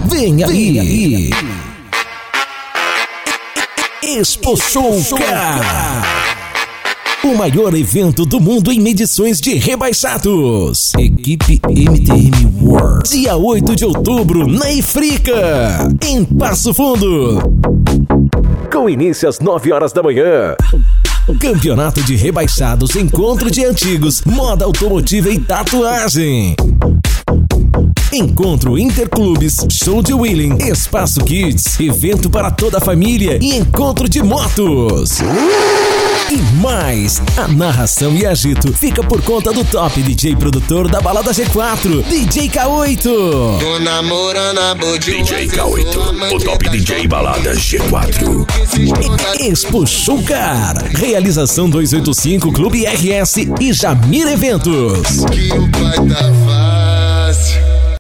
Vem aí. Expo Showcar. O maior evento do mundo em medições de rebaixados. Equipe MTM World. Dia 8 de outubro, na Ifrica, em Passo Fundo. Com início às 9 horas da manhã. Campeonato de rebaixados, encontro de antigos, moda automotiva e tatuagem. Encontro Interclubes, show de wheeling, espaço kids, evento para toda a família e encontro de motos. E mais, a narração e agito fica por conta do top DJ produtor da Balada G4, DJ K8. Tô namorando a DJ K8, o top DJ Balada G4. Expo Showcar, realização 285 Clube RS e Jamir Eventos. que o pai tava